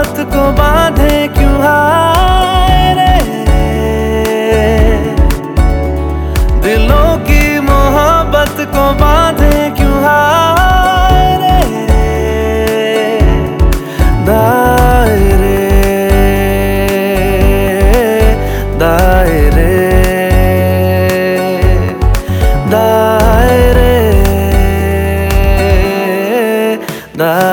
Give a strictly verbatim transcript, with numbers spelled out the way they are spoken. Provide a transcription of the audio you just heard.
मोहब्बत को बांधे क्यों हाय रे, दिलों की मोहब्बत को बांधे क्यों हाय रे, दायरे दायरे दायरे दायरे।